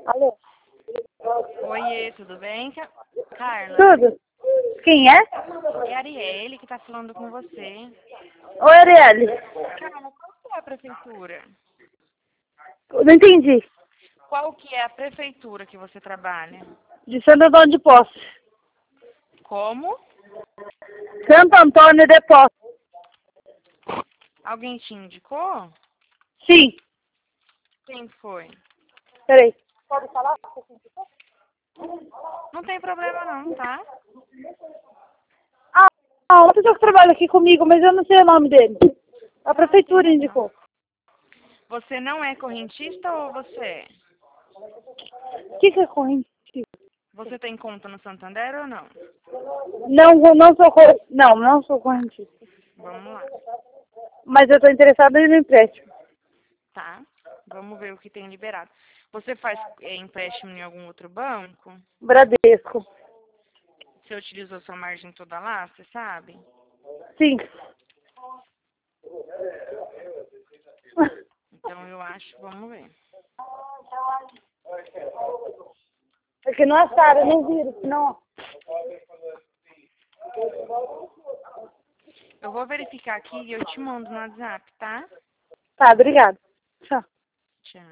Alô? Oiê, tudo bem? Carla, Tudo? Quem é? é a Arielle que tá falando com você. Oi, Arielle. Carla, qual que é a prefeitura? Não entendi. Qual que é a prefeitura que você trabalha? De Santo Antônio de Poços. Como? Santo Antônio de Poços. Alguém te indicou? Sim. Quem foi? Peraí. Pode falar? Não tem problema não, tá? Uma pessoa que trabalha aqui comigo, mas eu não sei o nome dele. A prefeitura Tem razão. indicou. Você não é correntista ou você é? O que é corrente? Você tem conta no Santander ou não? Não sou correntista. Vamos lá, Mas eu estou interessada no empréstimo. tá? Vamos ver o que tem liberado. Você faz empréstimo em algum outro banco? Bradesco. Você utilizou sua margem toda lá, você sabe? Sim. Então eu acho, vamos ver. É que não acharam, não viram, não. Eu vou verificar aqui e eu te mando no WhatsApp, tá? Tá, obrigada.